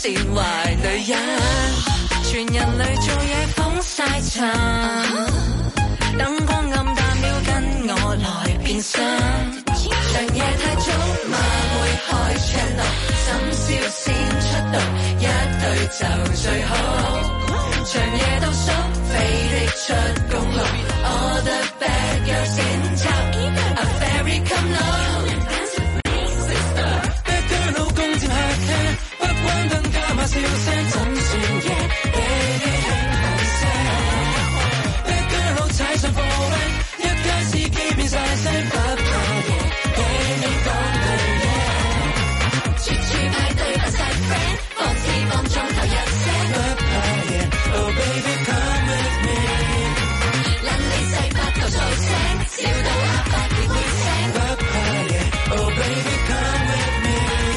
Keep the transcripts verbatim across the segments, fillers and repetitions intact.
善壞女人，全人類做嘢風晒塵，燈光暗淡了跟我來變身，長夜太早馬會開 channel， 深宵先出動，一對就最好，長夜到宿飛的出公路 ，All the bad girls in town，A fairy come low。老公接客廳，不關燈加碼笑聲，怎算夜？Baby 輕輕聲 ，Bad girl 佬踩上貨位，一加司機變晒聲，不怕夜。Baby 講對嘢，處處派對扮晒 friend， 放肆放縱頭一聲，不怕夜。Oh baby come with me， 撚你細拍頭嘈聲，笑到阿伯亦會醒，不怕夜。Oh baby come with me。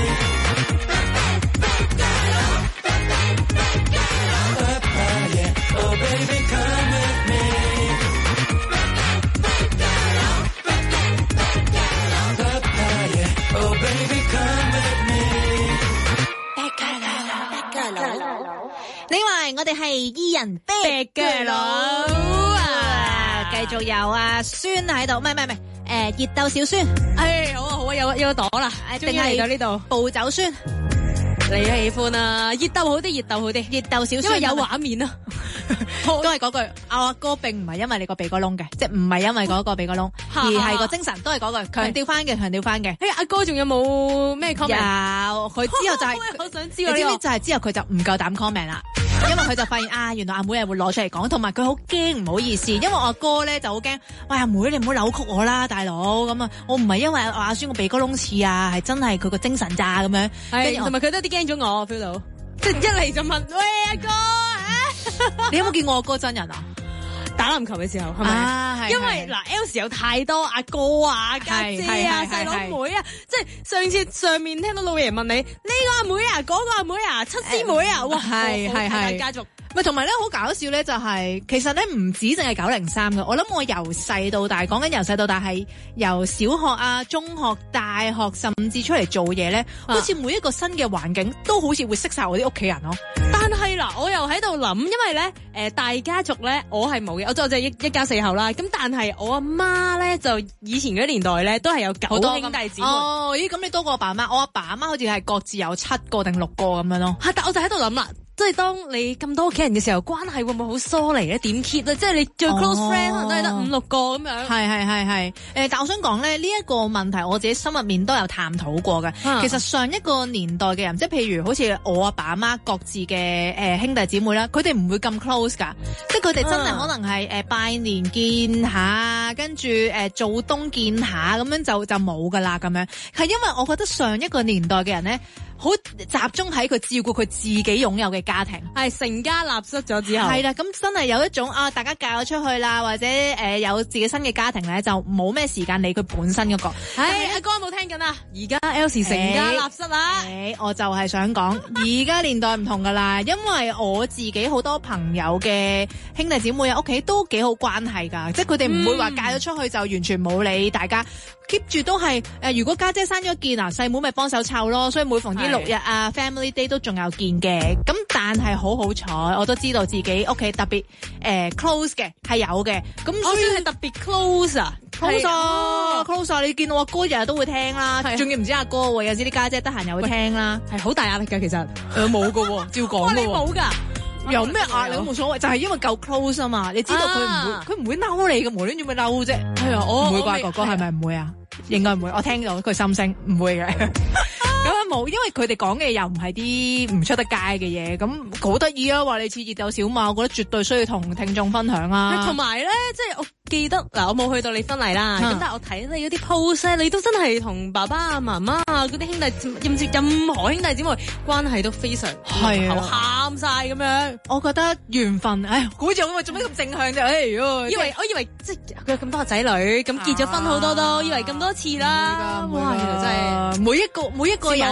你話我哋係二人 bad girl 佬啊，繼續有阿孫喺度，唔係唔係唔係，誒熱鬥小孫， 哎好啊好啊，有有個朵啦，終於嚟到呢度， 暴走孫， 你喜歡啊？熱鬥好啲，熱鬥好啲， 熱鬥小孫， 因為有畫面啊。 都係嗰句，我阿哥並唔係因為你個鼻哥窿嘅，即係唔係因為嗰個鼻哥窿，而係個精神，都係嗰句，強調翻嘅，強調翻嘅。 誒，阿哥仲有冇咩 comment？ 有，佢之後就係， 我想知你知唔知就係之後佢就唔夠膽 comment 啦，因為佢就發現啊，原來阿妹係會攞出嚟講，同埋佢好驚唔好意思，因為我阿哥咧就好驚，喂阿妹你唔好扭曲我啦，大佬咁啊，我唔係因為阿阿孫個鼻哥窿似啊，係真係佢個精神咋咁樣， 係同埋佢都有啲驚咗我 feel 到，即係一嚟就問喂阿哥。 你有冇見過我哥真人啊？ 打籃球嘅時候係咪？ 啊， 因為嗱 ，L 有太多阿哥啊、家姐啊、細佬妹啊，即係上次上面聽到老爺問你呢個阿妹啊、嗰個阿妹啊、七師妹啊，哇， 係係係家族。 咪同埋咧好搞笑咧，就係其實咧唔止淨係九零三嘅，我諗我由細到大，講緊由細到大係由小學啊、中學、大學，甚至出嚟做嘢咧，好似每一個新嘅環境都好似會識晒我啲屋企人咯。 但係嗱，我又喺度諗，因為咧誒、呃、大家族咧，我係冇嘅，我就係一一家四口啦。咁但係我阿媽咧就以前嗰啲年代咧都係有九兄弟姊妹。 哦，咦咁你多過我爸媽？我阿爸阿媽好似係各自有七個定六個咁樣咯。 嚇！但我就喺度諗啦。即係當你咁多屋企人嘅時候，關係會唔會好疏離咧？點 keep 咧？即係你最 close friend、哦、可能都係得五六個咁樣。 係係係係。誒、呃，但我想講咧，呢、這、一個問題我自己心入面都有探討過嘅、啊。其實上一個年代嘅人，即係譬如好似我阿爸阿媽各自嘅誒、呃、兄弟姊妹啦，佢哋唔會咁 close 㗎。即係佢哋真係可能係誒、呃、拜年見下，跟住誒、呃、做冬見下，咁樣就就冇㗎啦咁樣。係因為我覺得上一個年代嘅人咧，好集中喺佢照顧佢自己擁有嘅家庭， 係成家立室咗之後， 係啦，咁真係有一種啊，大家嫁咗出去啦，或者誒、呃、有自己新嘅家庭咧，就冇咩時間理佢本身嗰、那個。 唉，阿哥有冇聽緊啊？而家 Elsie 成家立室啦、 欸，我就係想講，而家年代唔同噶啦，因為我自己好多朋友嘅兄弟姊妹啊，屋企都幾好關係噶，即係佢哋唔會話嫁咗出去就完全冇理大家。keep 住都係誒、呃，如果家姐，姐生咗件啊，細妹咪幫手湊咯，所以每逢啲六日啊 Family Day 都仲有見嘅。咁但係好好彩，我都知道自己屋企特別誒、呃、close 嘅係有嘅。咁所以係特別 close 啊 ，close 啊 close 啊！你見到我哥日日都會聽啦，仲要唔知阿哥喎，有時啲家姐得閒又會聽啦， 係好大壓力㗎其實。 誒冇㗎喎，照講㗎喎。 你冇㗎？ 有咩壓力都冇所謂，就係、是、因為夠 close 啊嘛！你知道佢唔會，佢、啊、唔會嬲你嘅，無端端會嬲啫。係啊，我唔會啩，哥哥係咪唔會啊？應該唔會，我聽到佢心聲唔會嘅。咁樣冇，因為佢哋講嘅又唔係啲唔出得街嘅嘢，咁好得意啊！話你似熱鬥小馬，我覺得絕對需要同聽眾分享啊！ 同埋咧，即係我記得嗱，我冇去到你婚禮啦，咁、嗯、但係我睇你嗰啲 post 你都真係同爸爸啊、媽媽啊嗰啲兄弟，甚至任何兄弟姊妹關係都非常係啊，喊晒咁樣。我覺得緣分，唉，估住我做咩咁正向啫？唉，以為我以為即係佢有咁多個仔女，咁結咗婚好多都，以為咁多次啦。哇，原來真係每一個每一個人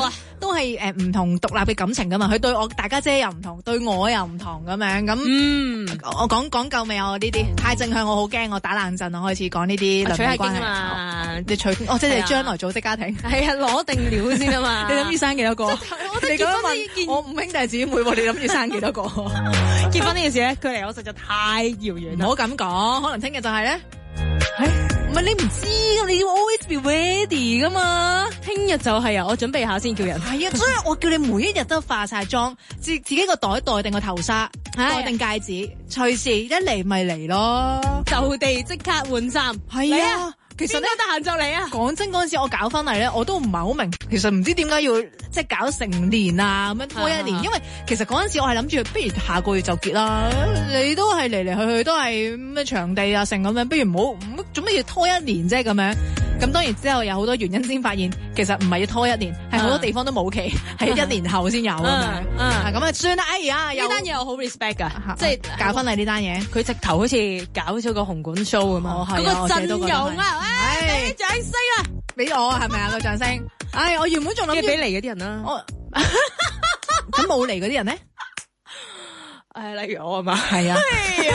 都係誒唔同獨立嘅感情噶嘛。佢對我大家姐又唔同，對我又唔同咁樣咁。 嗯， 我講講夠未啊？我呢啲太正向，我好驚，我打冷震啊！開始講呢啲兩性關係啊，你取哦，即係將來組織家庭。 係啊，攞定料先啊嘛。 你諗住生幾多個？ 我你咁樣問我五兄弟姊妹，你諗住生幾多個？ 結婚呢件事咧，距離我實在太遙遠啦。 唔好咁講，可能聽日就係咧。係唔係你唔知㗎？你要 always be ready 噶嘛？ 聽日就係啊，我準備下先叫人。 係啊，所以我叫你每一日都化晒妝，自自己個袋袋定個頭紗，戴定戒指，隨時一嚟咪嚟咯， 就地即刻換衫。 係啊。其實咧得閒就嚟啊！ 講真嗰陣時我搞婚禮咧，我都唔係好明，其實唔知點解要即係搞成年啊咁樣拖一年，啊、因為其實嗰陣時我係諗住，不如下個月就結啦。你都係嚟嚟去去都係咩場地啊成咁樣，不如唔好唔做咩要拖一年啫咁樣。咁當然之後有好多原因先發現，其實唔係要拖一年，係好多地方都冇期，係一年後先有咁樣。咁啊算啦，哎呀， 呢單嘢我好 respect 噶，即係搞婚禮呢單嘢， 佢直頭好似搞咗個紅館 show 咁啊，嗰個陣容啊，唉，掌聲啊， 俾我係咪啊個掌聲？唉，我原本仲諗住俾嚟嗰啲人啦， 咁冇嚟嗰啲人咧？ 誒，例如我啊嘛， 係啊。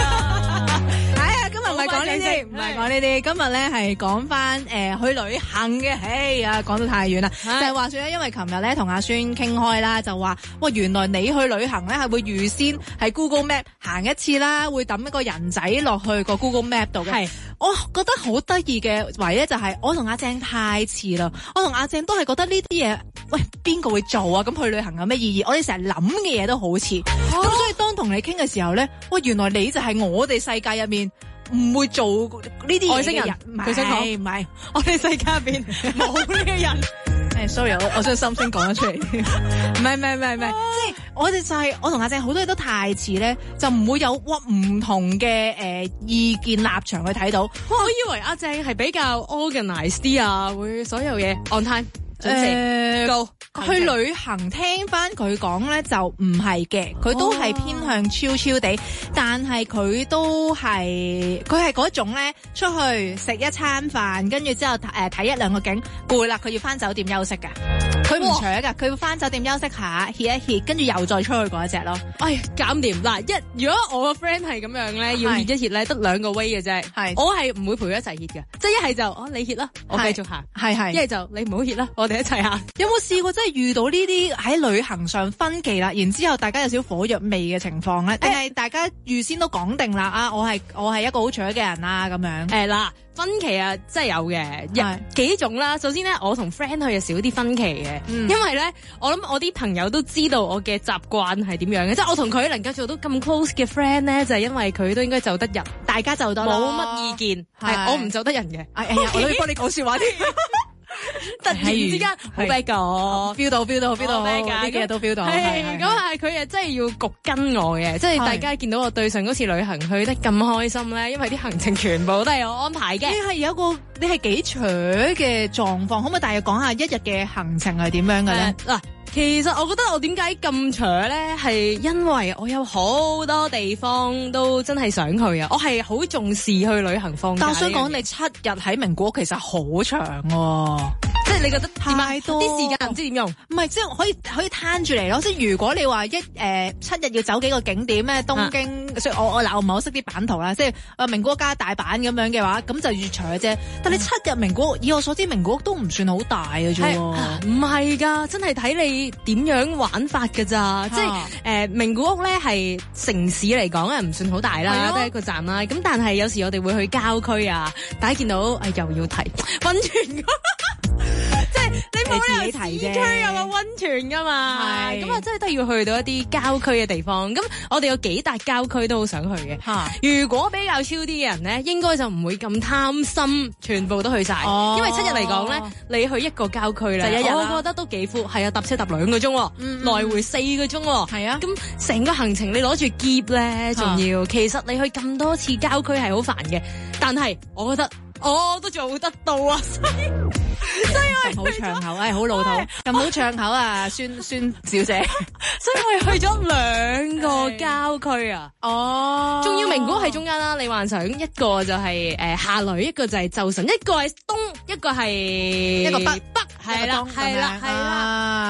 唔係講呢啲，唔係講呢啲。今日咧係講翻誒去旅行嘅，哎呀講得太遠啦。就係話說咧，因為琴日咧同阿孫傾開啦，就話哇原來你去旅行咧係會預先喺 Google Map 行一次啦，會抌一個人仔落去個 Google Map 度嘅。係，我覺得好得意嘅位咧就係我同阿鄭太似啦。我同阿鄭都係覺得呢啲嘢，喂邊個會做啊？咁去旅行有咩意義？我哋成日諗嘅嘢都好似。咁、啊、所以當同你傾嘅時候咧，喂原來你就係我哋世界入面。唔會做呢啲外星人，佢想講唔係， 我哋世界入邊冇呢個人。 誒，sorry，我我將心聲講咗出嚟。唔係唔係唔係唔係，即係我哋就係、是、我同阿鄭好多嘢都太似咧，就唔會有哇唔同嘅誒、呃、意見立場去睇到。 我以為阿鄭係比較 organized 啲啊，會所有嘢 on time。誒、呃， 去旅行聽翻佢講咧就唔係嘅，佢都係偏向超超地，但係佢都係佢係嗰種咧出去食一餐飯，跟住之後誒睇一兩個景，攰啦，佢要翻酒店休息噶，佢唔搶噶，佢要翻酒店休息下歇一歇，跟住又再出去嗰一隻咯。 哎，搞掂嗱一，如果我個 friend 係咁樣咧，要歇一歇咧，得兩個 way 嘅啫。係，我係唔會陪佢一齊歇嘅，即係一係就哦你歇啦，我繼續行，係係，一係就你唔好歇啦，我哋一齊行。 有冇試過真係遇到呢啲喺旅行上分歧啦，然之後大家有少火藥味嘅情況咧？定係大家預先都講定啦？啊，我係我係一個好搶嘅人啦，咁樣。 誒嗱，分歧啊，真係有嘅，有幾種啦。首先咧，我同 friend 去就少啲分歧嘅，嗯、因為咧，我諗我啲朋友都知道我嘅習慣係點樣嘅，即係我同佢能夠做到咁 close 嘅 friend 咧，就係、是、因為佢都應該就得人，大家就得冇乜意見，係我唔就得人嘅。哎呀，我都要幫你講說話添。突然之間好 bad 噶，feel 到 feel 到 feel 到，呢幾日都 feel 到。係咁係佢誒，真係要焗跟我嘅，即係大家見到我對上嗰次旅行去得咁開心咧，因為啲行程全部都係我安排嘅。你係有一個你係幾扯嘅狀況，可唔可以大約講下一日嘅行程係點樣嘅咧？嗱。其實我覺得我點解咁長咧，係因為我有好多地方都真係想去啊！我係好重視去旅行放假。但我想講，你七日喺名古屋其實好長喎，即係你覺得太多啲時間唔知點用？唔係，即係可以可以攤住嚟咯。即係如果你話一誒、呃、七日要走幾個景點咧，東京，啊、所以我我嗱我唔係好識啲版圖啦，即係誒名古屋加大阪咁樣嘅話，咁就越長嘅啫。但你七日名古屋，以我所知名古屋都唔算好大嘅啫。唔係㗎，真係睇你點樣玩法㗎咋？啊、即係誒、呃、名古屋咧係城市嚟講係唔算好大啦，得一個站啦。咁但係有時我哋會去郊區啊，大家見到誒、哎、又要提溫泉。即係你冇理由市區有個溫泉噶嘛，咁啊真係都要去到一啲郊區嘅地方。咁我哋有幾笪郊區都好想去嘅。啊、如果比較超啲嘅人咧，應該就唔會咁貪心，全部都去晒。哦、因為七日嚟講咧，你去一個郊區咧，就一日我覺得都幾闊。係啊，搭車搭兩個鐘，嗯嗯來回四個鐘。係啊，咁成個行程你攞住篋咧，仲要。啊、其實你去咁多次郊區係好煩嘅，但係我覺得。我都做得到啊！所以所以我好長口，唉，好老土，咁好長口啊，孫孫小姐，所以我去咗兩個郊區啊！哦，仲要名古屋喺中間啦，你幻想一個就係誒下呂，一個就係就神，一個係東，一個係一個北北，係啦係啦係啦，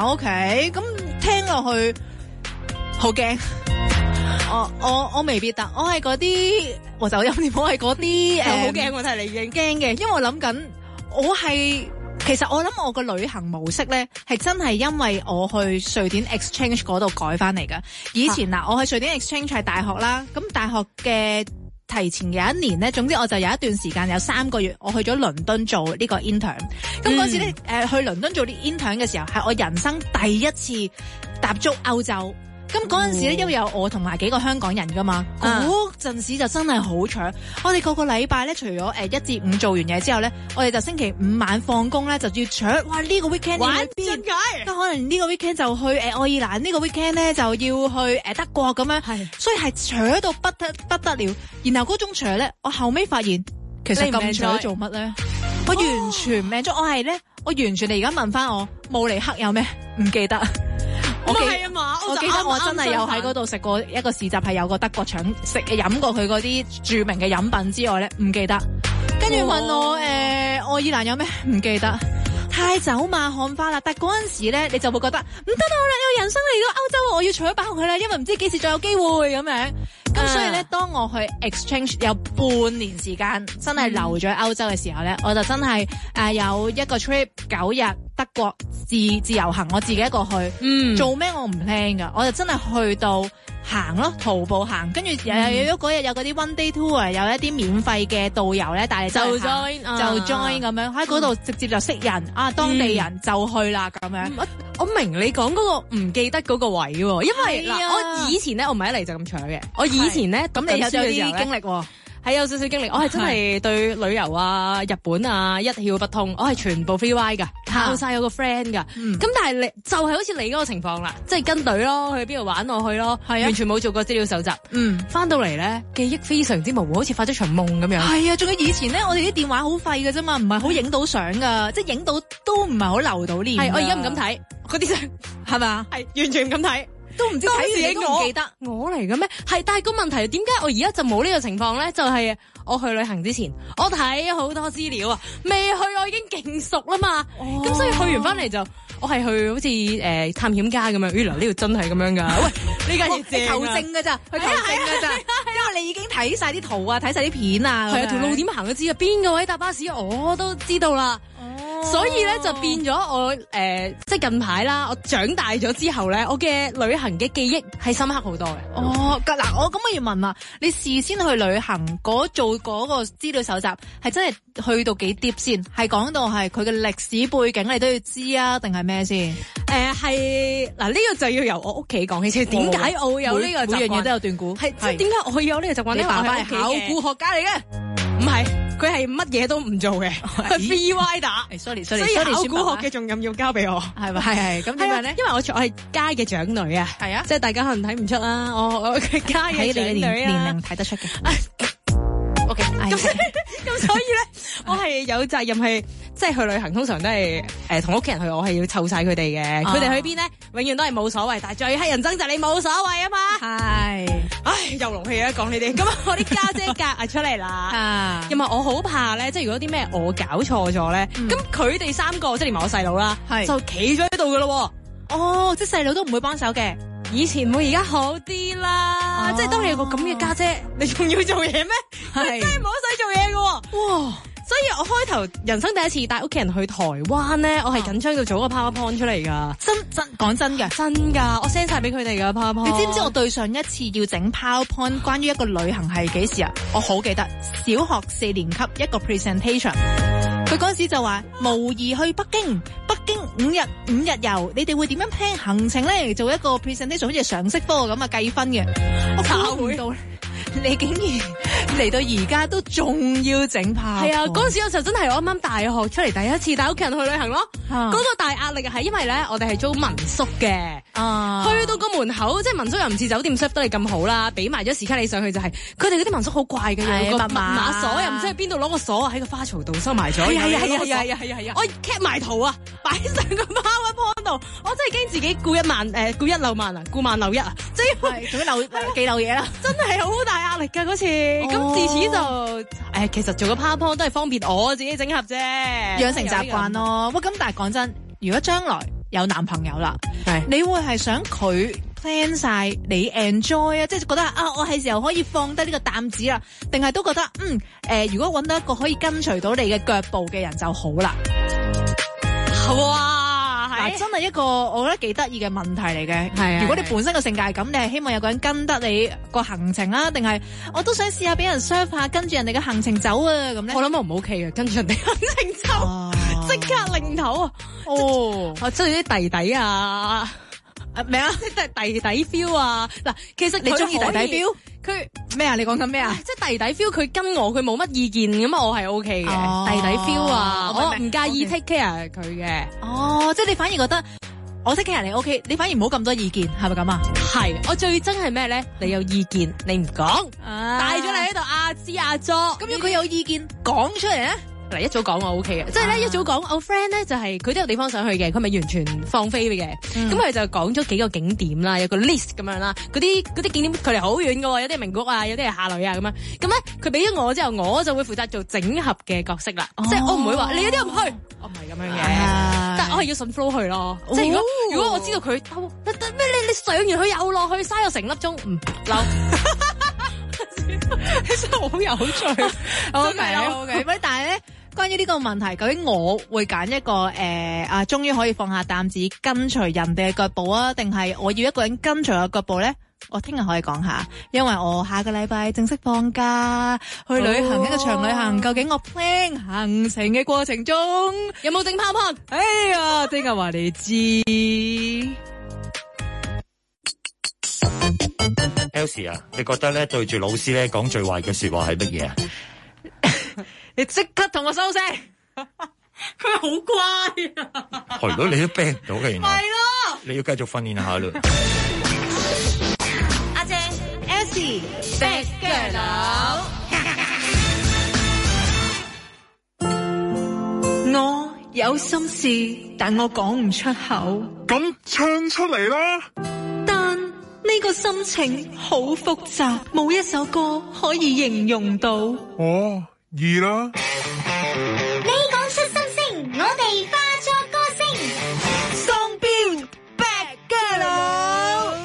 OK，咁聽落去好驚。我我我未必得，我係嗰啲我就有啲我係嗰啲誒， 好驚我睇你已經驚嘅，因為我諗緊我係。其實我諗我個旅行模式咧，係真係因為我去瑞典 exchange 嗰度改翻嚟噶。以前嗱，我去瑞典 exchange 係大學啦，咁大學嘅提前有一年咧，總之我就有一段時間有三個月，我去咗倫敦做呢個 intern。咁嗰時咧，誒、呃、去倫敦做啲 intern 嘅時候，係我人生第一次踏足歐洲。咁嗰陣時咧，因為有我同埋幾個香港人噶嘛，嗰陣時就真係好搶。我哋個個禮拜咧，除咗誒一至五做完嘢之後咧，我哋就星期五晚放工咧就要搶。哇！呢、呢個 weekend 要去邊？咁可能呢個 weekend 就去誒愛爾蘭，呢個 weekend 咧就要去誒德國咁樣。係，所以係搶到不得不得了。然後嗰種搶咧，我後尾發現其實咁搶做乜咧？我完全唔命咗。我係咧，我完全你而家問翻我慕尼黑有咩？唔記得。我記得嘛，我記得我真係有喺嗰度食過一個市集，係有個德國腸食飲過佢嗰啲著名嘅飲品之外咧，唔記得。跟住問我誒、呃、愛爾蘭有咩？唔記得。太走馬看花啦！但嗰陣時咧，你就會覺得唔得啦，我人生嚟到歐洲，我要除咗爆佢啦，因為唔知幾時再有機會咁樣。咁、uh. 所以咧，當我去 exchange 有半年時間，真係留咗歐洲嘅時候咧，我就真係誒、呃、有一個 trip 九日德國自自由行，我自己一個去。嗯，做咩我唔 plan 噶，我就真係去到行咯，徒步行，跟住又有嗰日有嗰啲 one day tour，有一啲免費嘅導遊咧帶你就 join 就 join 咁樣喺嗰度直接就識人、嗯、啊，當地人就去啦咁樣。 我我明你講嗰個唔記得嗰個位喎，因為嗱、啊、我以前咧我唔係一嚟就咁搶嘅，我以前咧咁你有啲經歷喎。係有少少經歷，我係真係對旅遊啊、日本啊一竅不通，我係全部 free ride 噶，靠晒有個 friend 噶。咁、嗯、但係你就係、是、好似你嗰個情況啦，即係跟隊咯，去邊度玩我去咯，完全冇做過資料搜集。嗯，翻到嚟咧記憶非常之模糊，好似發咗場夢咁樣。係啊，仲有以前咧，我哋啲電話好廢㗎啫嘛，唔係好影到相噶，即係影到都唔係好留到念。係我而家唔敢睇嗰啲相，係嘛？係完全唔敢睇。都唔知睇自己都唔記得我嚟嘅咩？係，但係個問題點解我而家就冇呢個情況咧？就係、是、我去旅行之前，我睇好多資料啊，未去我已經勁熟啦嘛。咁、哦、所以去完翻嚟就我係去好似誒、呃、探險家咁樣。原來呢度真係咁樣噶。喂，呢間嘢正啊！求證噶咋？去求證噶咋？因為你已經睇晒啲圖啊，睇晒啲片啊。係啊，條路點行都知啊，邊個位搭巴士我都知道啦。所以咧就變咗我誒、呃，即係近排啦，我長大咗之後咧，我嘅旅行嘅記憶係深刻好多嘅。哦，嗱，我咁我要問啦，你事先去旅行嗰做嗰個資料搜集，係真係去到幾 deep 先？係講到係佢嘅歷史背景，你都要知啊，定係咩先？誒、呃，係嗱，呢、這個就要由我屋企講起先。點解我會有呢個習慣？每樣嘢都有段故。係即係點解我會有呢個習慣？你爸爸係考古學家嚟嘅，唔係。佢係乜嘢都唔做嘅，佢 free rider。sorry sorry，所以考古學嘅重任要交俾我，係咪？係係咁點樣咧？因為我我係家嘅長女啊，係啊，即係大家可能睇唔出啦，我我嘅家嘅長女啊，年齡睇得出嘅。OK，咁咁所以咧，我係有責任係即係去旅行，通常都係誒同屋企人去，我係要湊晒佢哋嘅。佢哋去邊咧，永遠都係冇所謂，但係最乞人憎就係你冇所謂啊嘛。係，唉，又龍氣啊，講呢啲。咁我啲家姐隔啊出嚟啦，因為我好怕咧，即係如果啲咩我搞錯咗咧，咁佢哋三個即係連埋我細佬啦，就企咗喺度噶咯。哦，即係細佬都唔會幫手嘅。以前會，而家好啲啦，哦、即係當你有個咁嘅家姐，你仲要做嘢咩？係真係冇使做嘢嘅。哇！所以我開頭人生第一次帶屋企人去台灣咧，我係緊張到做個 PowerPoint 出嚟噶。真真講真嘅，真噶，我 send 晒俾佢哋噶 PowerPoint。你知唔知我對上一次要整 PowerPoint 關於一個旅行係幾時啊？我好記得，小學四年級一個 presentation。佢嗰時就話模擬去北京，北京五日五日遊，你哋會點樣 plan 行程咧？做一個 presentation 好似常識科咁啊計分嘅。我估唔到你竟然嚟到而家都仲要整炮。係啊，嗰陣時我就真係我啱啱大學出嚟第一次帶屋企人去旅行咯。嗰、啊、個大壓力係因為咧，我哋係租民宿嘅。啊，去到個門口，即係民宿又唔似酒店 serve 得你咁好啦，俾埋咗時卡你上去就係、是，佢哋嗰啲民宿好怪嘅，有個密碼鎖又唔知喺邊度攞個鎖喺個花槽度收埋咗。係啊係啊係啊係啊係啊！我 cap 埋圖啊，擺上個 PowerPoint 度，我真係驚自己顧一萬誒顧一漏萬啊，顧萬漏一啊，即係仲要漏幾漏嘢啦，真係好大壓力㗎嗰次。咁、哦、自此就誒、呃，其實做個 PowerPoint 都係方便我自己整合啫，養成習慣咯。喂，咁但係講真，如果將來有男朋友啦， 係你會係想佢 plan 晒你 enjoy 啊，即係覺得啊，我係時候可以放低呢個擔子啦，定係都覺得嗯誒、呃，如果揾到一個可以跟隨到你嘅腳步嘅人就好啦。 哇，係、 啊、真係一個我覺得幾得意嘅問題嚟嘅。 係啊， 如果你本身個性格係咁，你係希望有個人跟得你個行程啊，定係我都想試下俾人 serve 下，跟住人哋嘅行程走啊咁咧？ 我諗我唔 OK 嘅，跟住人哋行程走，即、啊、刻擰頭啊！ 哦， 我中意啲弟弟啊！ 咩啊？ 即係弟弟 feel 啊！嗱，其實你中意弟弟 feel？ 佢咩啊？你講緊咩啊？ 即係弟弟 feel，佢跟我，佢冇乜意見咁，我係 O K 嘅。 哦、 弟弟 feel 啊，我唔介意 take care 佢嘅。 哦，即係你反而覺得我 take care 你 O K， 你反而唔好咁多意見，係咪咁啊？ 係，我最憎係咩咧？你有意見，你唔講，帶咗你喺度阿支阿佐。 咁如果佢有意見講出嚟咧？ 嗱，一早講我 O K 嘅，即係咧一早講我 friend 咧就係佢都有地方想去嘅，佢咪完全放飛嘅，咁佢、嗯、就講咗幾個景點啦，有個 list 咁樣啦，嗰啲嗰啲景點距離好遠㗎喎，有啲係名谷啊，有啲係下呂啊咁樣，咁咧佢俾咗我之後，我就會負責做整合嘅角色啦，哦、即係我唔會話你有啲唔去，我唔係咁樣嘅，啊、但係我係要順 flow 去咯，哦、即係如果如果我知道佢咩你你上完去又落去嘥咗成粒鐘，唔嬲。 真係好有趣，OK OK。喂，但係咧，關於呢個問題，究竟我會揀一個誒、呃、啊，終於可以放下擔子跟隨人哋嘅腳步啊，定係我要一個人跟隨我腳步咧？我聽日可以講下，因為我下個禮拜正式放假去旅行、oh. 一個長旅行，究竟我 plan 行程嘅過程中有冇整泡泡？ 哎呀，聽日話你知。 Elsie 啊，你覺得咧對住老師咧講最壞嘅說話係乜嘢啊？ 你即刻同我收聲！ 佢好乖啊！ 係咯，你都 ban 唔到嘅，原來。 係咯， 你要繼續訓練下啦。 阿正 Elsie Bad Girl，我有心事，但我講唔出口。 咁唱出嚟啦！ 但呢個心情好複雜，冇一首歌可以形容到。 哦，易啦！ 你講出心聲，我哋化作歌聲。 雙標 Bad Girl，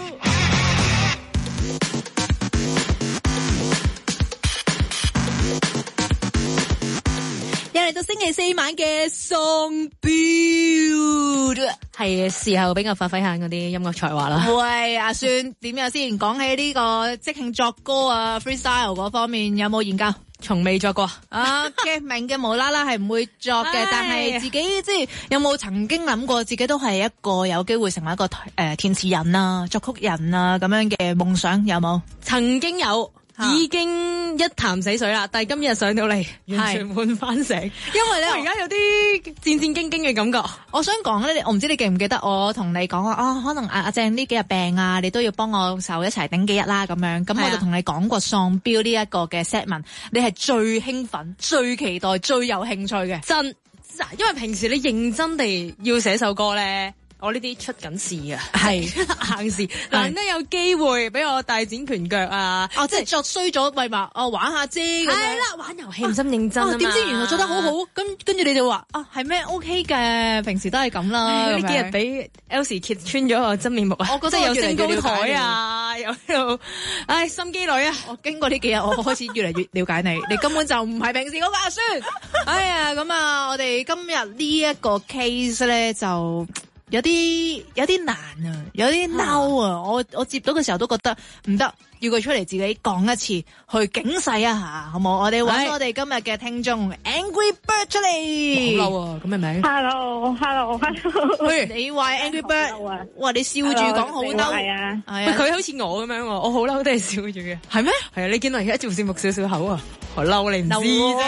又嚟到星期四晚嘅雙標。 係時候俾我發揮下嗰啲音樂才華啦。 喂，阿孫點樣先？講起呢個即興作歌啊 freestyle 嗰方面有冇研究？ 從未作過啊嘅明嘅無啦啦係唔會作嘅，但係自己即係有冇曾經諗過自己都係一個有機會成為一個誒、呃、填詞人啊、作曲人啊咁樣嘅夢想有冇？ 曾經有。已經一潭死水啦，但係今日上到嚟完全換翻成，因為咧我而家有啲戰戰兢兢嘅感覺。 我想講咧，我唔知你記唔記得我同你講話啊，可能阿阿鄭呢幾日病啊，你都要幫我手一齊頂幾日啦咁樣。咁我就同你講過喪標呢一個嘅 set 文，你係最興奮、最期待、最有興趣嘅。 真，因為平時你認真地要寫首歌咧。我呢啲出緊事啊，係硬事，難得有機會俾我大展拳腳啊！ 哦，即係作衰咗，咪話哦玩下啫咁樣。 係啦，玩遊戲唔使認真啊嘛。 點知原來做得好好，跟跟住你就話啊係咩 OK 嘅，平時都係咁啦。 呢幾日俾 Elsie 揭穿咗個真面目啊！ 我覺得有升高台啊，又喺度，唉心機女啊！ 我經過呢幾日，我開始越嚟越了解你，你根本就唔係平時嗰個阿孫。哎呀，咁啊，我哋今日呢一個 case 咧就。有啲有啲難啊，有啲嬲啊！我我接到嘅時候都覺得唔得，要佢出嚟自己講一次，去警示一下，好冇？我哋揾我哋今日嘅聽眾 Angry Bird 出嚟。好嬲啊！咁嘅名 ？Hello，Hello，Hello。 喂，你話 Angry Bird，哇！你笑住講好嬲， 係啊， 係啊， 佢好似我咁樣，我好嬲都係笑住嘅，係咩？係啊，你見到而家做節目少少口啊，我嬲你唔知啫。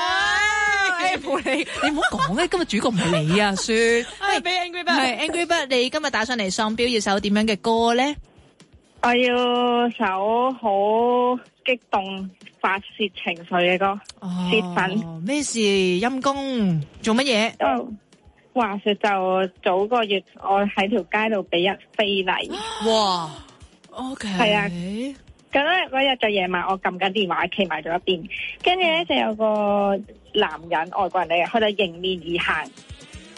你你唔好講咧，今日主角唔係你啊，算。 係俾 Angry Bird， 係 Angry Bird，你今日打上嚟喪標要首點樣嘅歌咧？ 我要首好激動發泄情緒嘅歌，泄憤。 咩事？陰公做乜嘢？ 哦，話說就早個月，我喺條街度俾人非禮。 哇 ！OK。係啊。 咁咧嗰日就夜晚，我撳緊電話，企埋咗一邊，跟住咧就有個男人外國人嚟嘅，佢就迎面而行，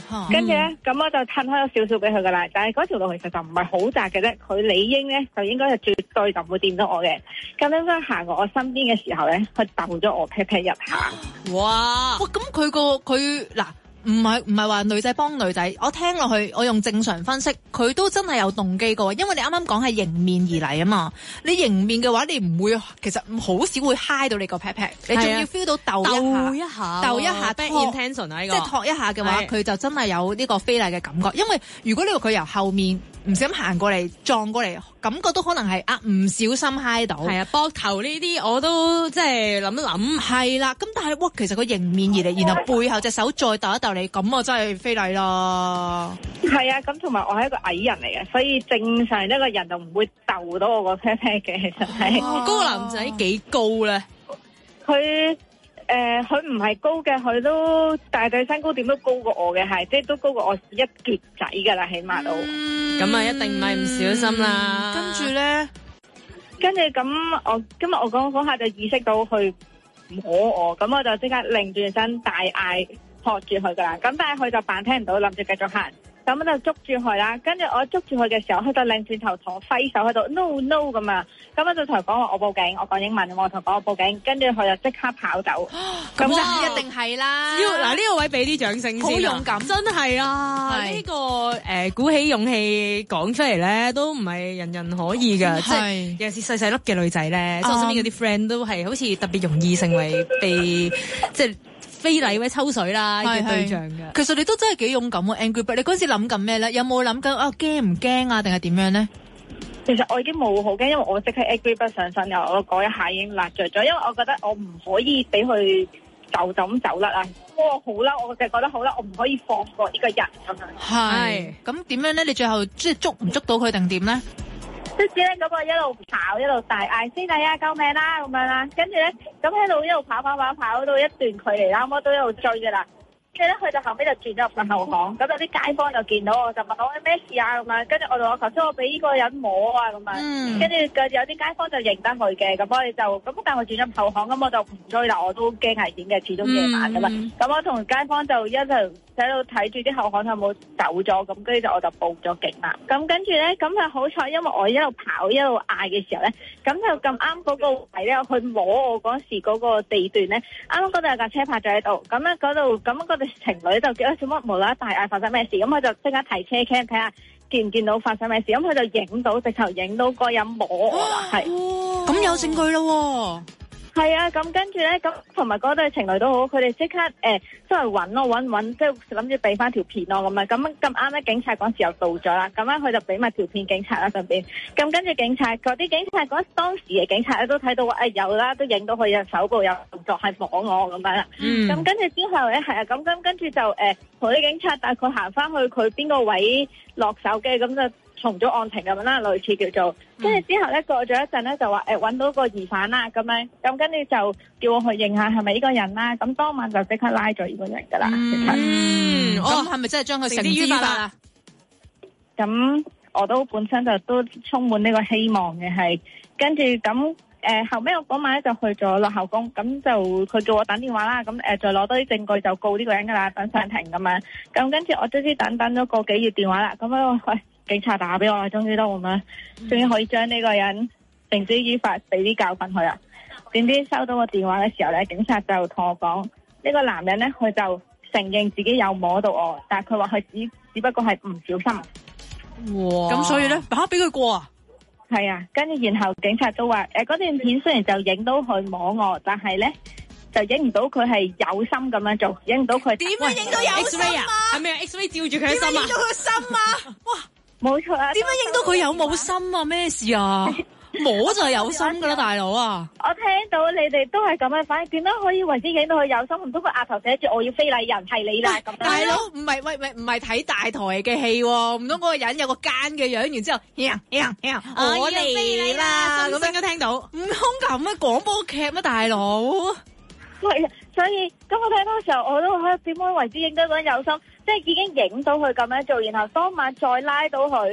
跟住咧，咁我就褪開咗少少俾佢噶啦。但係嗰條路其實就唔係好窄嘅啫，佢理應咧就應該係絕對就唔會掂到我嘅。咁樣佢行過我身邊嘅時候咧，佢逗咗我 pat pat 一下。 哇！哇！咁佢個佢嗱。唔係唔係話女仔幫女仔，我聽落去，我用正常分析，佢都真係有動機㗎，因為你啱啱講係迎面而嚟啊嘛，你迎面嘅話，你唔會，其實好少會嗨到你個 pat pat，你仲要 feel 到逗一下，逗一下 back intention 啊，呢個即係托一下嘅話，佢就真係有呢個非禮嘅感覺，因為如果呢個佢由後面唔小心行過嚟撞過嚟，感覺都可能係啊唔小心嗨到， 係啊，膊頭呢啲我都即係諗一諗， 係啦，咁但係哇，其實佢迎面而嚟，然後背後隻手再逗一逗你，咁啊真係非禮啦。 係啊，咁同埋我係一個矮人嚟嘅，所以正常一個人就唔會逗到我個 pat pat 嘅，其實係。 嗰個男仔幾高咧？ 佢誒，佢唔係高嘅，佢都大對身高點都高過我嘅，係即係都高過我一橛仔噶啦，起碼都。 咁啊，一定唔係唔小心啦。 跟住咧， 跟住咁，我今日我講嗰下就意識到去摸我，咁我就即刻擰轉身大嗌喝住佢噶啦。咁但係佢就扮聽唔到，諗住繼續行。咁就捉住佢啦，跟住我捉住佢嘅時候，佢就擰轉頭同我揮手喺度 no no 咁啊，咁我就同佢講話我報警，我講英文，我同佢講我報警，跟住佢就即刻跑走， 咁就一定係啦。 要嗱呢個位俾啲掌聲先， 好勇敢， 真係啊！呢個誒鼓起勇氣講出嚟咧，都唔係人人可以㗎，即係尤其是細細粒嘅女仔咧，即係我身邊嗰啲 friend 都係好似特別容易成為被即係非禮或者抽水啦嘅對象嘅。 其實你都真係幾勇敢喎 Angry Bird，你嗰陣時諗緊咩咧？有冇諗緊啊驚唔驚啊？定係點樣咧？ 其實我已經冇好驚，因為我即刻 Angry Bird 上身又我嗰一下已經辣着咗，因為我覺得我唔可以俾佢就就咁走甩啊！哇好啦，我就覺得好啦，我唔可以放過呢個人咁樣。 係咁點樣咧？你最後即係捉唔捉到佢定點咧？ 即係咧，咁我一路跑一路大嗌師弟啊，救命啦咁樣啦，跟住咧咁喺度一路跑跑跑跑到一段距離啦，我都一路追㗎啦。跟住咧，佢就後尾就轉咗入個後巷，咁有啲街坊就見到我，就問我咩事啊咁樣。跟住我就話頭先我俾呢個人摸啊咁樣。跟住有啲街坊就認得佢嘅，咁我哋就咁但係我轉咗入後巷，咁我就唔追啦，我都驚危險嘅，始終夜晚㗎嘛。咁、嗯、我同街坊就一路喺度睇住啲後巷有冇走咗，咁跟住就我就報咗警啦。咁跟住咧，咁就好彩，因為我一路跑一路嗌嘅時候咧，咁就咁啱嗰個位咧，去摸我嗰時嗰個地段咧，啱啱嗰度有架車泊咗喺度，咁咧嗰度咁嗰對情侶就叫做乜無啦啦大嗌發生咩事，咁佢就即刻提車 cam 睇下見唔見到發生咩事，咁佢就影到直頭影到個人摸我啦，係， 咁有證據咯。 係啊，咁跟住咧，咁同埋嗰對情侶都好，佢哋即刻誒，即係揾咯，揾揾，即係諗住俾翻條片咯，咁啊，咁咁啱咧，警察嗰時又到咗啦，咁咧佢就俾埋條片警察啦上邊，咁跟住警察嗰啲警察嗰當時嘅警察咧都睇到話誒、哎、有啦，都影到佢有手部有動作係摸我咁樣啦，咁、嗯、跟住之後咧係啊，咁咁跟住就誒同啲警察帶佢行翻去佢邊個位落手嘅，咁就重組案情咁樣啦，類似叫做，跟住之後咧過咗一陣咧就話誒揾到個疑犯啦，咁樣，咁跟住就叫我去認下係咪呢個人啦，咁當晚就即刻拉咗呢個人噶啦。 嗯，咁係咪真係將佢繩之於法啊？ 咁我都本身就都充滿呢個希望嘅，係跟住咁誒後尾我嗰晚咧就去咗落口供，咁就佢叫我等電話啦，咁誒再攞多啲證據就告呢個人噶啦，等上庭咁樣，咁跟住我終於等等咗個幾月電話啦，咁樣喂。警察打俾我啦，終於都咁樣，終於可以將呢個人繩之於法，俾啲教訓佢啦。點知收到個電話嘅時候咧，警察就同我講，呢、呢個男人咧，佢就承認自己有摸到我，但係佢話佢只只不過係唔小心。 哇！咁所以咧，打俾佢過啊？ 係啊，跟住然後警察都話，誒、呃、嗰段片雖然就影到佢摸我，但係咧就影唔到佢係有心咁樣做，影唔到佢點樣影到有心啊？ 係咪 X-ray 照住佢嘅心啊？ 點樣影到佢心啊？哇！ 冇錯啊！ 點樣影到佢有冇心啊？咩事啊？摸就係有心噶啦，大佬啊！ 我聽到你哋都係咁嘅反應，點解可以為之影到佢有心？唔通個額頭寫住我要非禮人係你啦？咁大佬唔係喂喂唔係睇大台嘅戲，唔通嗰個人有個奸嘅樣，然之後，呀呀呀，我嚟啦！咁應該聽到，唔通咁嘅廣播劇咩，大佬？ 係啊，所以咁我睇到嘅時候，我都喺度點樣為之影到嗰人有心？即係已經影到佢咁樣做，然後當晚再拉到佢，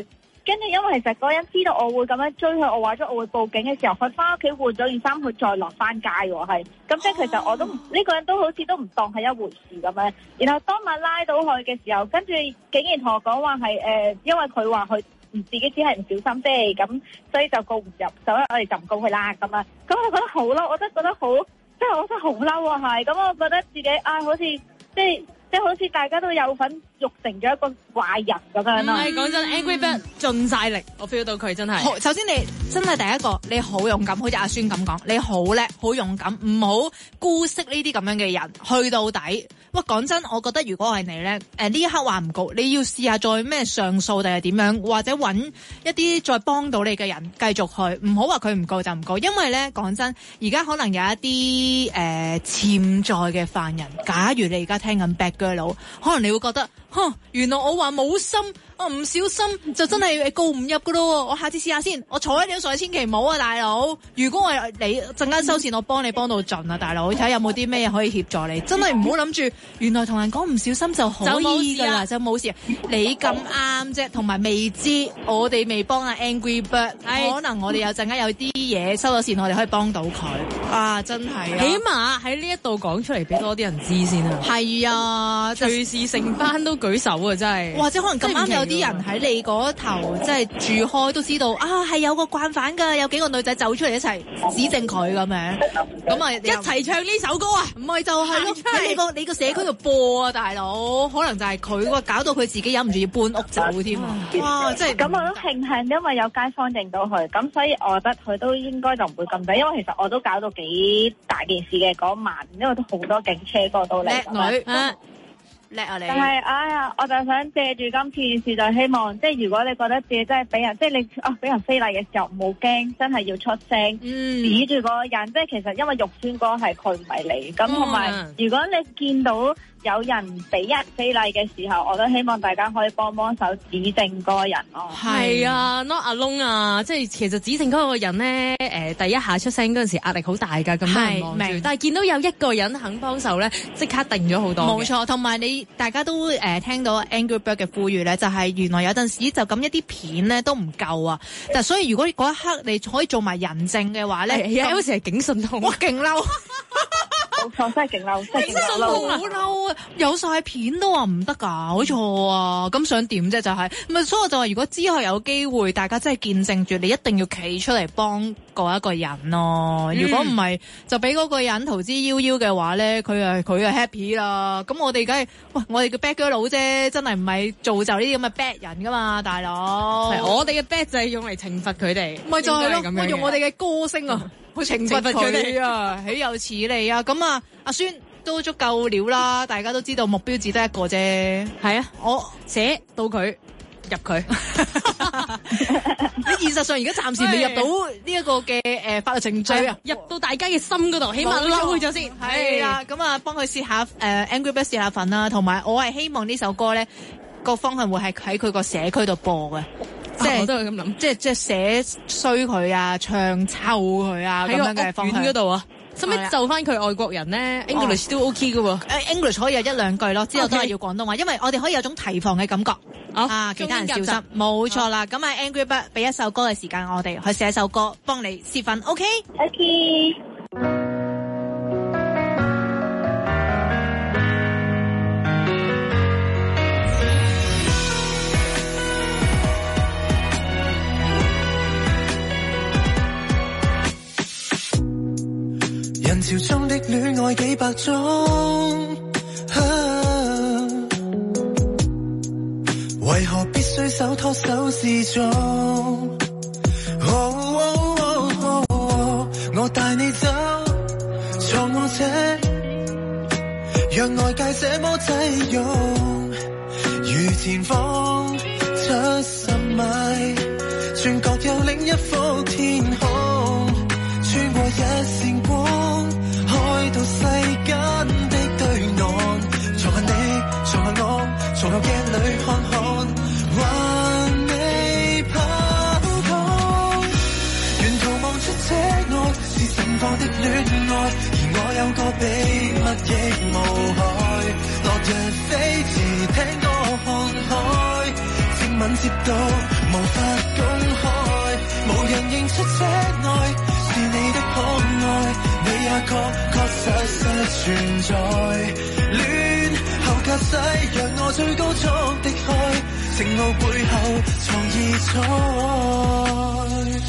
跟住因為其實嗰人知道我會咁樣追佢，我話咗我會報警嘅時候，佢翻屋企換咗件衫，佢再落翻街喎，係咁即係其實我都呢、呢個人都好似都唔當係一回事咁樣。然後當晚拉到佢嘅時候，跟住竟然同我講話係誒，因為佢話佢唔自己只係唔小心啫，咁所以就告唔入，所以我哋就唔告佢啦咁啊。咁我覺得好嬲，我真係覺得好，即係我真係好嬲啊，係咁我覺得自己啊，好似即係。即係好似大家都有份育成咗一個壞人咁樣啦。 係講真 ，Angry Bird 盡晒力，我 feel 到佢真係。 首先你真係第一個，你好勇敢，好似阿孫咁講，你好叻，好勇敢，唔好姑息呢啲咁樣嘅人，去到底。喂，講真，我覺得如果係你咧，誒呢一刻話唔告，你要試下再咩上訴定係點樣，或者揾一啲再幫到你嘅人繼續去，唔好話佢唔告就唔告，因為咧講真，而家可能有一啲誒、呃、潛在嘅犯人，假如你而家聽緊 Bad Girl 佬，可能你會覺得，哼，原來我話冇心。我唔小心就真係告唔入噶咯，我下次試下先。我坐喺你度，千祈唔好啊，大佬。如果我係你陣間收錢，我幫你幫到盡啊，大佬。睇下有冇啲咩可以協助你。真係唔好諗住，原來同人講唔小心就可以噶啦，就冇事。你咁啱啫，同埋未知，我哋未幫阿 Angry Bird，可能我哋有陣間有啲嘢收咗線，我哋可以幫到佢。啊，真係啊， 起碼喺呢一度講出嚟，俾多啲人知先啊。 係啊， 隨時成班都舉手啊，真係。或者可能咁啱有啲人喺你嗰頭，即係住開都知道啊，係有個慣犯㗎，有幾個女仔走出嚟一齊指證佢咁樣，咁啊一齊唱呢首歌啊，唔係就係咯，喺你個你個社區度播啊，大佬，可能就係佢喎，搞到佢自己忍唔住要搬屋走添啊！哇，即係咁我都慶幸，因為有街坊認到佢，咁所以我覺得佢都應該就唔會咁抵，因為其實我都搞到幾大件事嘅嗰晚，因為都好多警車過到嚟。 叻女啊！叻啊你！ 但係哎呀，我就想借住今次事，就希望即係如果你覺得自己真係俾人，即係你啊俾人非禮嘅時候，唔好驚，真係要出聲， 嗯、 指住嗰個人。即係其實因為肉酸哥係佢唔係你，咁同埋如果你見到有人俾人非禮嘅時候，我都希望大家可以幫幫手指證嗰個人咯。 係啊 ，not alone 啊，即係其實指證嗰個人咧，誒、呃、第一下出聲嗰陣時壓力好大㗎，咁多人望住，但係見到有一個人肯幫手咧，即刻定咗好多。 冇錯，同埋你大家都誒、呃、聽到 Angry Bird 嘅呼籲咧，就係、是、原來有陣時就咁一啲片咧都唔夠啊，但所以如果嗰一刻你可以做埋人證嘅話咧， 有時係警訊通， 哇勁嬲！ 冇錯，真係勁嬲，真係勁嬲， 好嬲啊！有晒片都話唔得㗎，好錯啊！咁想點啫？就係、是，咪所以我就話，如果之後有機會，大家真係見證住，你一定要企出嚟幫嗰一個人咯。嗯、如果唔係，就俾嗰個人逃之夭夭嘅話咧，佢啊佢啊 happy 啦。咁我哋梗係，喂，我哋嘅 bad girl 佬啫，真係唔係造就呢啲咁嘅 bad 人㗎嘛，大佬。係我哋嘅 bad 就係用嚟懲罰佢哋， 咪就係咯，我用我哋嘅歌聲啊。去懲罰佢哋啊！豈有此理啊！咁啊，阿孫都足夠料啦，大家都知道目標只得一個啫。係啊，我寫到佢入佢。你現實上而家暫時未入到呢一個嘅誒法律程序啊，入到大家嘅心嗰度，起碼嬲咗先。係啦，咁啊，幫佢試下誒 Angry Bird 試下份啦，同埋我係希望呢首歌咧個方向會係喺佢個社區度播嘅。即係、啊、我都係咁諗，即係即係寫衰佢啊，唱臭佢啊，咁樣嘅方向嗰度啊，使唔使就翻佢外國人咧 ？English 都 OK 噶喎、uh, ，English 可以有一兩句咯，之後都係要廣東話，okay. 因為我哋可以有種提防嘅感覺。Oh, 啊，其他人小心，冇錯啦。咁啊 ，Angry Bird 俾一首歌嘅時間我哋去寫一首歌，幫你泄憤 ，OK？OK。 人潮中的戀愛幾百種，啊、為何必須手拖手示眾？哦哦哦哦哦、我帶你走，坐我車，讓外界這麼擠擁，如前方七十米，轉角有另一幅天空，穿過一線光，開到世間的對岸，坐下你，坐下我，從後鏡裏看看，還未跑通。沿途望出這愛是盛放的戀愛，而我有個秘密亦無害。落日飛馳，聽歌看海，接吻接到。 無法公開，無人認出這愛是你的可愛，你也確確實實存在。戀後駕駛讓我最高速的開，情路背後藏異彩。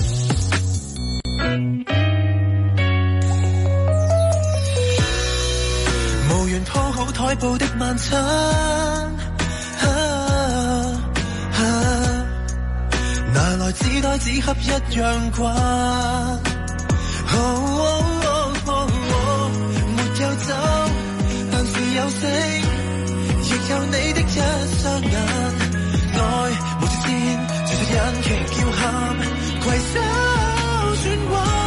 無緣鋪好台布的晚餐，啊啊、拿來紙袋紙盒一樣慣。哦哦哦哦、沒有酒，但是有星，亦有你的一雙眼。愛無條件，隨着引擎叫喊，攜手轉彎。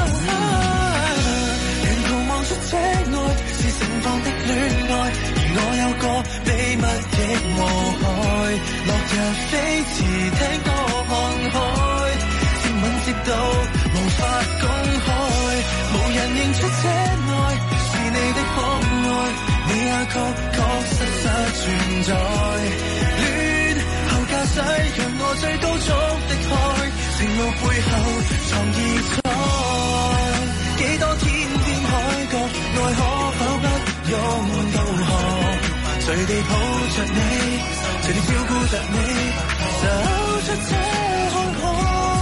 沿途望出這愛是盛放的戀愛，而我有個秘密亦無害。落日飛馳，聽歌看海，接吻接到無法公開，無人認出這愛是你的可愛，你也確確實實存在。戀後駕駛讓我最高速的開，情路背後藏異彩。幾多天邊海角，愛可否不用導航？隨地抱着你，隨地照顧着你，走出這航海。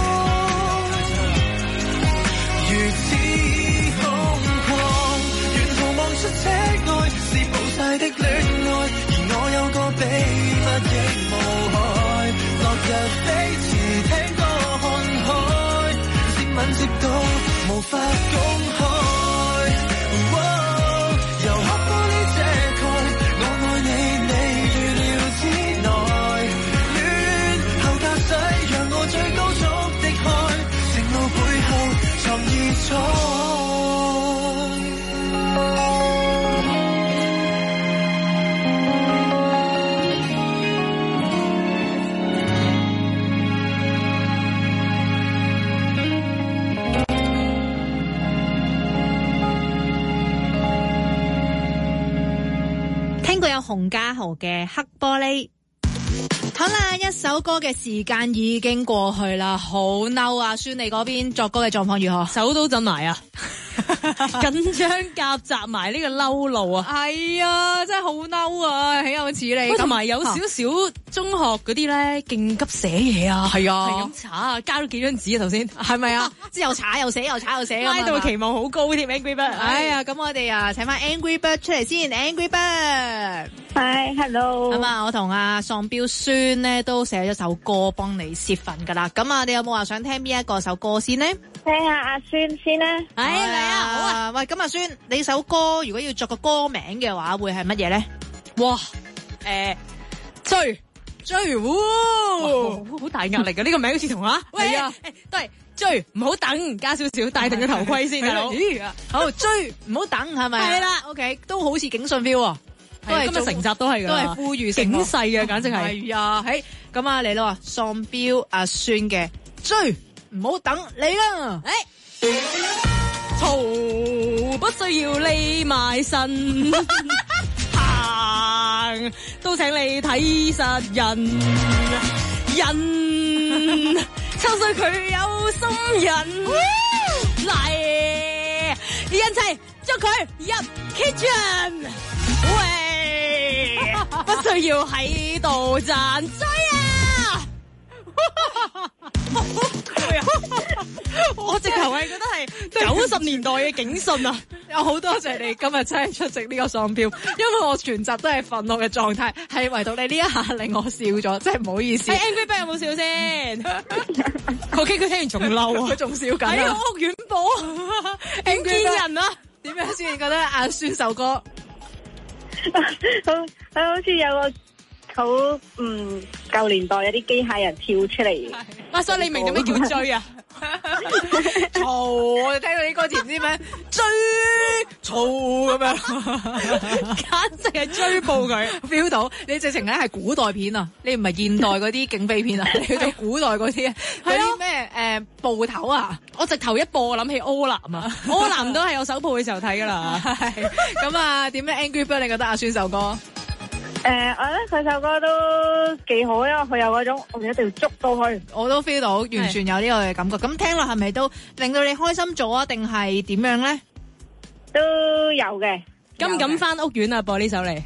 如此空曠，沿途望出這愛是暴曬的戀愛，而我有個秘密亦無害。落日飛馳，聽歌看海，接吻接到無法公開。由黑玻璃遮蓋，我愛你，你預料之內。戀後駕駛讓我最高速的開，情路背後藏異彩。 聽過有洪嘉豪嘅黑玻璃。好啦，一首歌嘅時間已經過去啦，好嬲啊！孫你嗰邊作歌嘅狀況如何？ 手都震埋啊！緊張夾雜埋呢個嬲路啊！ 係啊，真係好嬲啊！豈有此理！ 同埋有少少中學嗰啲咧，勁急寫嘢啊！ 係啊， 係咁查啊，加咗幾張紙啊！頭先係咪啊？即係又查又寫又查又寫， 拉到期望好高添 Angry Bird。 哎呀，咁我哋啊請翻 Angry Bird 出嚟先 ，Angry Bird。 Hi hello。 咁啊，我同阿喪標孫咧都寫咗首歌幫你泄憤噶啦。咁啊，你有冇話想聽邊一個首歌先呢？ 聽下阿孫先啦。 哎嚟啊，好啊。喂，咁阿孫，你首歌如果要作個歌名嘅話，會係乜嘢咧？ 哇，誒，追追，哇，好大壓力㗎！呢個名好似同啊，係啊，誒，都係追，唔好等，加少少，戴定個頭盔先，大佬。 好，追，唔好等，係咪？ 係啦 ，OK，都好似警訊 feel 啊。都係今日成集都係㗎， 都係呼籲警世嘅，簡直係。 係啊，喺咁啊嚟咯，喪標阿孫嘅追，唔好等你啦，誒。 嘈不需要匿埋身，行都請你睇實人，人抽衰佢有心人，嚟一齊捉佢入 kitchen， 喂，不需要喺度賺追啊！我直頭係覺得係九十年代嘅警訊啊！ 有好多謝你今日真係出席呢個喪標，因為我全集都係憤怒嘅狀態，係唯獨你呢一下令我笑咗，真係唔好意思。 Angry Bird 有冇笑先？OK，佢聽完仲嬲啊， 佢仲笑緊啊！ 喺屋苑播，Angry Bird人啊， 點樣先覺得阿孫首歌好好似有個好嗯舊年代有啲機械人跳出嚟， 阿叔你明咗咩叫追啊？ 嘈！我哋聽到啲歌詞唔知咩追嘈咁樣， 簡直係追捕佢 feel 到你直情咧係古代片啊！你唔係現代嗰啲警匪片啊，你去到古代嗰啲嗰啲咩誒捕頭啊！ 我直頭一播我諗起柯南啊，柯南都係有手抱嘅時候睇噶啦。 咁啊，點樣 Angry Bird 你覺得阿孫首歌？ 誒，我覺得佢首歌都幾好，因為佢有嗰種我哋一定要捉到佢。 我都 feel 到，完全有呢個嘅感覺。咁聽落係咪都令到你開心咗啊？定係點樣咧？ 都有嘅。 敢唔敢翻屋苑啊？播呢首嚟。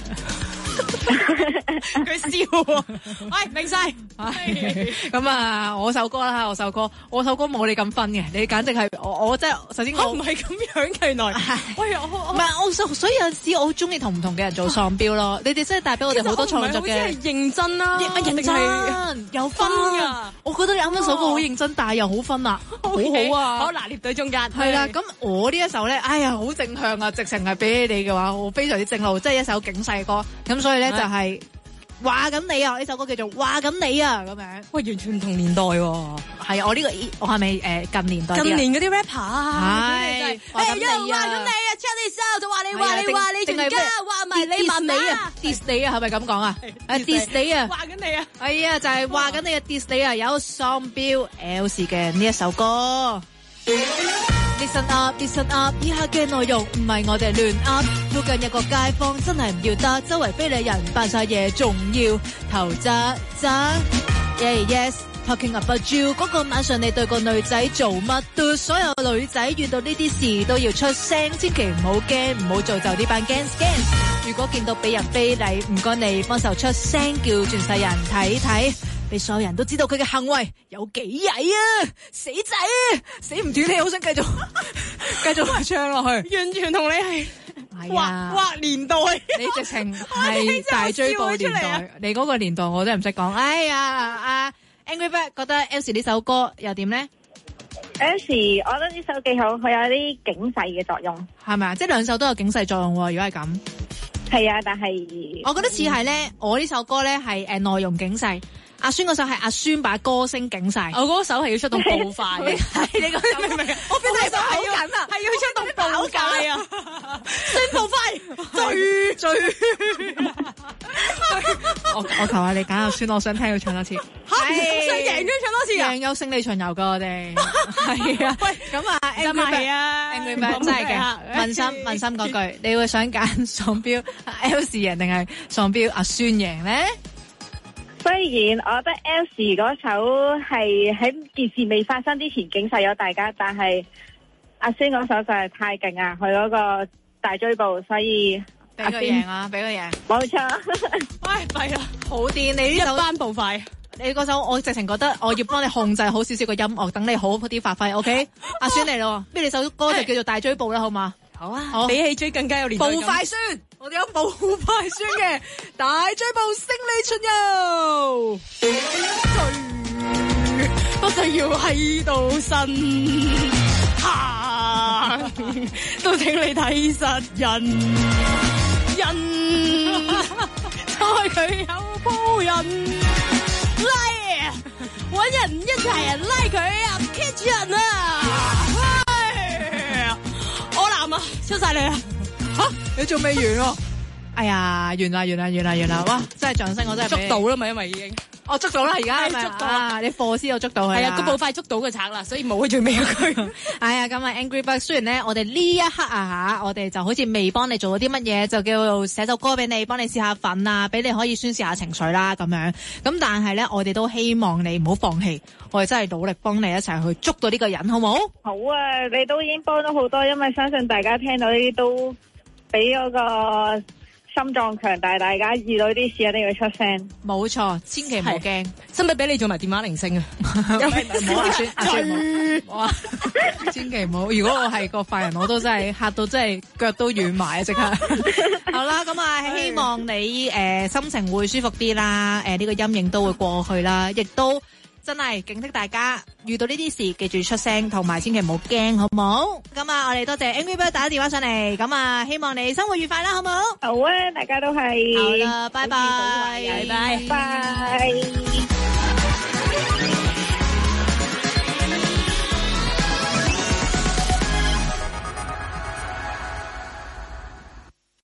佢笑喎，喂，明晒。 咁啊，我首歌啦，我首歌，我首歌冇你咁分嘅，你簡直係我，我真係首先我唔係咁樣嘅，原來。喂，我唔係我，所以有陣時我好中意同唔同嘅人做喪標咯。你哋真係帶俾我哋好多創作嘅。 認真啦， 認真有分噶。我覺得你啱啱首歌好認真，但係又好分啊，好好啊， 好拿捏對中間。 係啦，咁我呢一首咧，哎呀，好正向啊，直情係俾你嘅話，我非常之正路，即係一首警世歌。咁所以咧就係話緊你啊！呢首歌叫做話緊你啊，咁樣。喂， 完全唔同年代喎。 係啊，我呢個我係咪誒近年代啲啊？ 近年嗰啲 rapper 啊， 係話緊你啊，話緊你啊 ，Charlie Show 就話你話你話你全家話埋你問你啊 ，diss 你啊，係咪咁講啊？啊 diss 你啊， 話緊你啊， 係啊，就係話緊你啊 diss 你啊，有喪標 L 氏嘅呢一首歌。Listen up, listen up， 以下嘅內容唔係我哋亂噏。附近有個街坊真係唔要得，周圍非禮人扮晒嘢，仲要頭渣渣。Yeah yes, talking about you。嗰個晚上你對個女仔做乜都，所有女仔遇到呢啲事都要出聲，千祈唔好驚，唔好造就呢班 gang gang。如果見到俾人非禮，唔該你幫手出聲，叫全世人睇睇。俾所有人都知道佢嘅行為有幾曳啊！死仔啊！死唔斷氣，好想繼續繼續唱落去， 完全同你係劃劃年代。 你直情係大追捕年代，你嗰個年代我真係唔識講。哎呀，阿 Angry Bird 覺得 Elsie 呢首歌又點咧 ？Elsie，我覺得呢首幾好，佢有啲警世嘅作用， 係咪啊？即係兩首都有警世作用喎。如果係咁， 係啊，但係我覺得似係咧，我呢首歌咧係誒內容警世。阿孫嗰首係阿孫把歌聲警晒， 我嗰首係要出動步快嘅， 係你講明唔明？我邊度手好緊啊， 係要出動步快啊，先步快，最最。 我我求下你揀阿孫，我想聽佢唱多次。 嚇，想贏咗唱多次啊！ 贏有勝利巡遊噶我哋，係啊。喂，咁啊 ，Angry Bird 啊 ，Angry Bird 真係嘅。問心問心嗰句，你會想揀喪標 Elsie 贏定係喪標阿孫贏咧？ 雖然我覺得 Elsie 嗰首係喺件事未發生之前警示咗大家，但係阿孫嗰首實在太勁啊！佢嗰個大追捕，所以俾佢贏啊！俾佢贏， 冇錯。 喂，弊啦， 好癲！你呢首一班步快， 你嗰首我直情覺得我要幫你控制好少少個音樂，等你好啲發揮。OK， 阿孫嚟咯，不如你首歌就叫做大追捕啦，好嘛？ 好啊，好，比起追更加有年代感。 步快孫，我哋有步快孫嘅大追捕勝利巡遊， 不需要喺度呻，行都請你睇實人，人猜佢有鋪人，拉搵人一齊人拉佢啊 catch 人啊！我男啊，出晒嚟啊！ 吓，你仲未完喎？哎呀，完啦，完啦，完啦，完啦！哇，真係掌聲，我真係捉到啦嘛，因為已經我捉到啦，而家係咪捉到啊？你貨先有捉到佢， 係啊，個步快捉到個賊啦，所以冇佢最尾一句。 哎呀，咁啊 Angry Bird，雖然咧我哋呢一刻啊吓，我哋就好似未幫你做咗啲乜嘢，就叫做寫首歌俾你，幫你試下瞓啊，俾你可以宣泄下情緒啦咁樣。咁但係咧，我哋都希望你唔好放棄，我哋真係努力幫你一齊去捉到呢個人，好唔好？ 好啊，你都已經幫咗好多，因為相信大家聽到呢啲都俾嗰個心臟強大，大家遇到啲事一定要出聲。 冇錯，千祈唔好驚， 使唔使俾你做埋電話鈴聲啊？ 唔好阿孫，阿孫唔好，千祈唔好。如果我係個犯人，我都真係嚇到真係腳都軟埋啊！即刻。好啦，咁啊，希望你誒、呃、心情會舒服啲啦，誒、呃、呢、這個陰影都會過去啦，亦都。真係警惕大家，遇到呢啲事記住出聲，同埋千祈唔好驚，好唔好？咁啊，我哋多謝 Angry Bird 打電話上嚟，咁啊，希望你生活愉快啦，好唔好？ 好啊，大家都係。 好啦，拜拜， 拜拜，拜。